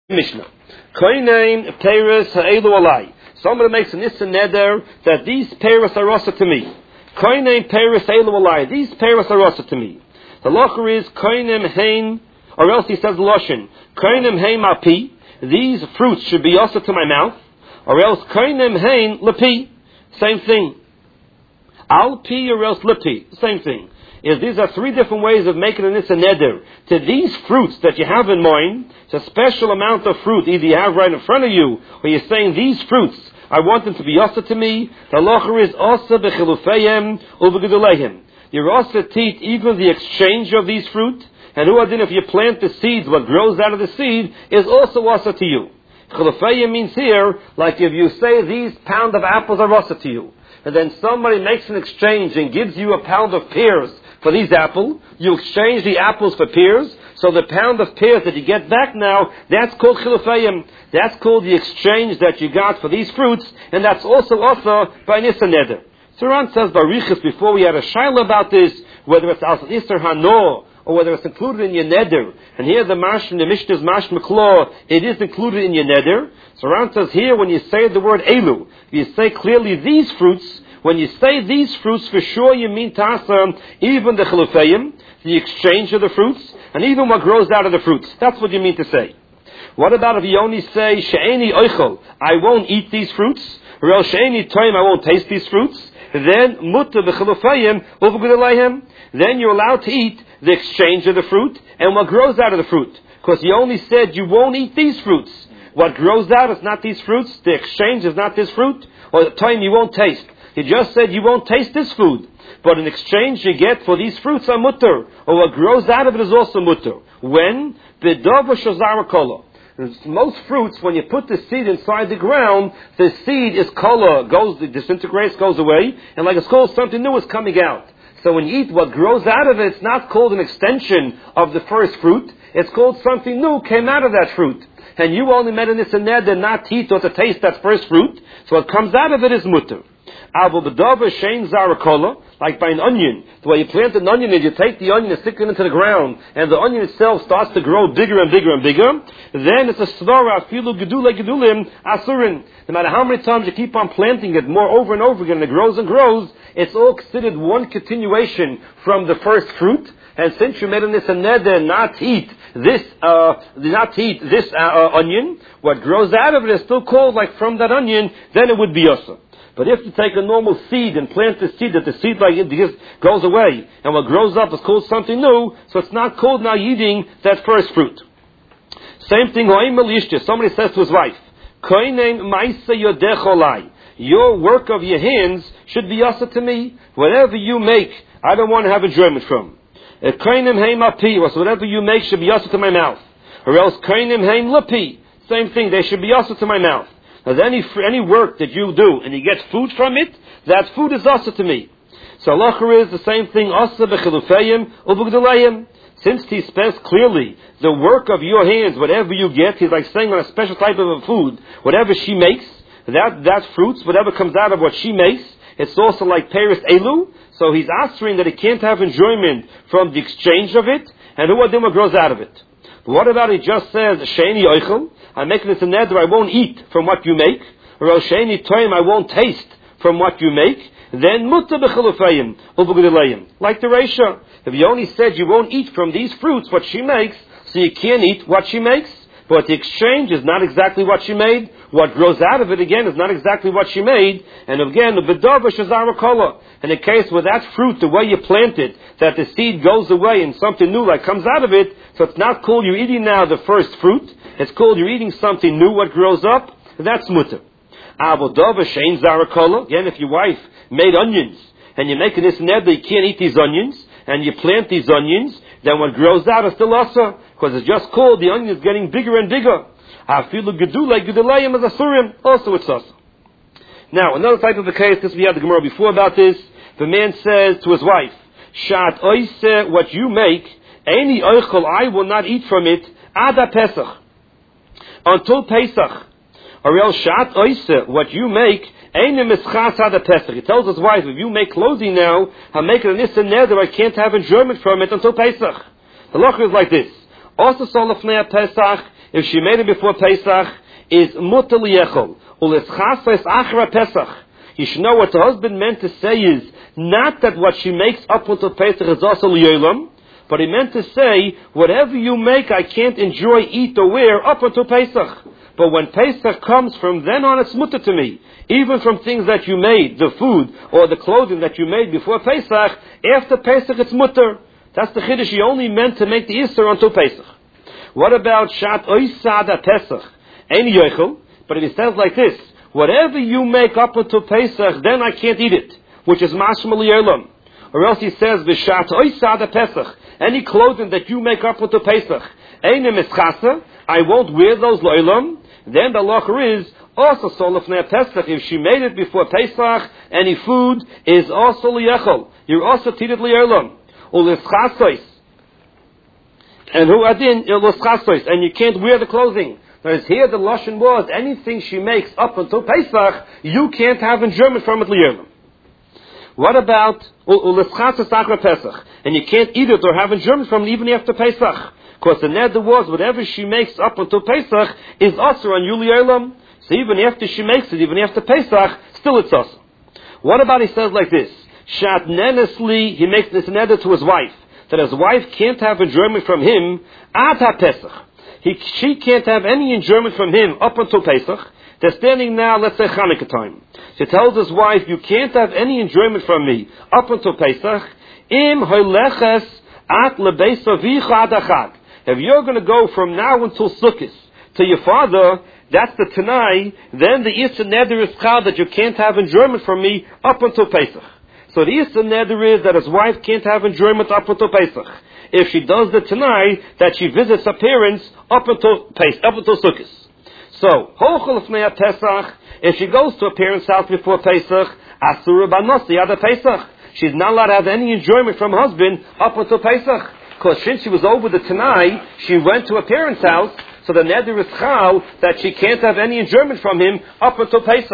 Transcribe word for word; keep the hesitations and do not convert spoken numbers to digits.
Mishnah. Koinein Peres Ha'elu Alai. Somebody makes an Issa Neder that these Peres are also to me. Koinein Peres Ha'elu Alai. These Peres are also to me. The locher is Koinem Hain, or else he says Loshin. Koinem Hain Api. These fruits should be also to my mouth. Or else Koinem Hain Lepi. Same thing. Al Pi or else Lepi. Same thing. Is these are three different ways of making an Issa Neder. To these fruits that you have in mind, it's a special amount of fruit either you have right in front of you, or you're saying these fruits, I want them to be also to me. The locher is also bechilufayim uvegeduleihim. You're also teach even the exchange of these fruit, and who adin if you plant the seeds, what grows out of the seed is also also to you. Chilufayim means here, like if you say these pound of apples are also to you, and then somebody makes an exchange and gives you a pound of pears for these apples, you exchange the apples for pears, so the pound of pears that you get back now, that's called chilufayim. That's called the exchange that you got for these fruits, and that's also also by Issa Neder. So Ran says Barichas, before we had a shaila about this, whether it's Al Isser Hano, or whether it's included in your neder. And here the Mash, the Mishnah's Mash Meklo, it is included in your neder. So Ran says here, when you say the word Elu, you say clearly these fruits. When you say these fruits, for sure you mean Tasa, even the Chilufayim, the exchange of the fruits, and even what grows out of the fruits. That's what you mean to say. What about if you only say, She'eni Oichel, I won't eat these fruits, or El She'eni Toim, I won't taste these fruits, then Mutta B'Chilufayim, Uvegudelayim, then you're allowed to eat the exchange of the fruit, and what grows out of the fruit. Because you only said you won't eat these fruits. What grows out is not these fruits, the exchange is not this fruit, or the time you won't taste. He just said you won't taste this food, but in exchange you get for these fruits are mutter, or what grows out of it is also mutter. When? B'dava shazara kola. Most fruits, when you put the seed inside the ground, the seed is kola, goes, disintegrates, goes away, and like it's called something new is coming out. So when you eat what grows out of it, it's not called an extension of the first fruit, it's called something new came out of that fruit. And you only made an Issa Neder not to eat or to taste that first fruit, so what comes out of it is mutter. Like by an onion, the way you plant an onion and you take the onion and stick it into the ground, and the onion itself starts to grow bigger and bigger and bigger, then it's a svara, filu gedule gedulim asurin. No matter how many times you keep on planting it more over and over again, and it grows and grows, it's all considered one continuation from the first fruit. And since you made an Issa Neder not to eat this, uh, not to eat this uh, uh, onion, what grows out of it is still called like from that onion, then it would be yasa. But if you take a normal seed and plant the seed, that the seed like it just goes away, and what grows up is called something new, so it's not called now eating that first fruit. Same thing, somebody says to his wife, your work of your hands should be yasa to me. Whatever you make, I don't want to have enjoyment from. Whatever you make should be yasa to my mouth. Or else, same thing, they should be yasa to my mouth. As any any work that you do and you get food from it, that food is also to me. So halacha is the same thing. Also bechilufayim uvugdulayim. Since he says clearly the work of your hands, whatever you get, he's like saying on a special type of a food, whatever she makes, that that fruits, whatever comes out of what she makes, it's also like peris elu. So he's answering that he can't have enjoyment from the exchange of it, and who adima grows out of it. But what about he just says she'eni oichel? I'm making this a neder, I won't eat from what you make, or el she'eni toim, I won't taste from what you make, then mutta b'chilufayim u'b'gedulayim. Like the Reisha, if you only said you won't eat from these fruits what she makes, so you can't eat what she makes, but the exchange is not exactly what she made, what grows out of it again is not exactly what she made, and again, the b'dava shazara kola. In the case where that fruit, the way you plant it, that the seed goes away and something new like comes out of it, so it's not called you're eating now the first fruit, it's called you're eating something new, what grows up, that's mutter. Abodava shein zara kola. Again, if your wife made onions, and you're making this neder, you can't eat these onions, and you plant these onions, then what grows out is still asa, because it's just called the onion is getting bigger and bigger. Afilu gedule gedulayim as asurim, also it's asa. Now, another type of a case, this we had the Gemara before about this, the man says to his wife, Shat oise, what you make, any oichel, I will not eat from it, ada Pesach, until Pesach. Or else shat oise, what you make, any mischas ada Pesach. He tells his wife, if you make clothing now, I'm making an Issa Neder, I can't have enjoyment from it until Pesach. The loch is like this. Also, Solafnei Pesach, if she made it before Pesach, is mutal yechol. Uleschasais achra Pesach. You should know what the husband meant to say is not that what she makes up until Pesach is also liyolam, but he meant to say, whatever you make, I can't enjoy, eat, or wear up until Pesach. But when Pesach comes, from then on it's mutter to me. Even from things that you made, the food or the clothing that you made before Pesach, after Pesach it's mutter. That's the chiddush. He only meant to make the Isser until Pesach. What about Shat Oisad Pesach? Ain't yochel, but if he says like this, whatever you make up until Pesach, then I can't eat it, which is mashma li'olam. Or else he says, V'shat Oisad Pesach, any clothing that you make up until Pesach, Ein mischasa, I won't wear those li'olam. Then the locher is also solifnei Pesach. If she made it before Pesach, any food is also liyechol. You're also tided li'olam. Ulischasois. And who adin ulischasois. And you can't wear the clothing. Whereas here the lashon was anything she makes up until Pesach, you can't have enjoyment from it li'olam. What about ulischasois achra Pesach? And you can't eat it or have enjoyment from it even after Pesach. Because the neder was whatever she makes up until Pesach is also on Yuli Eilam. So even after she makes it, even after Pesach, still it's also. What about he says like this? Shat nenesli, he makes this neder to his wife, that his wife can't have enjoyment from him at ha-Pesach. He, she can't have any enjoyment from him up until Pesach. They're standing now, let's say Chanukah time. She tells his wife, you can't have any enjoyment from me up until Pesach. Im hoileches at lebeis avicha ad achag. If you're going to go from now until Sukkot to your father, that's the Tanai, then the Yisr Neder is chal that you can't have enjoyment from me up until Pesach. So the Yisr Neder is that his wife can't have enjoyment up until Pesach. If she does the Tanai, that she visits her parents up until Pesach, up until Sukkot. So, Hochel Fnei Pesach, if she goes to her parents' house before Pesach, Asura Banosi Ad Pesach. She's not allowed to have any enjoyment from her husband up until Pesach. Because since she was over the Tanai, she went to her parents' house, so the neder is chal that she can't have any enjoyment from him up until Pesach.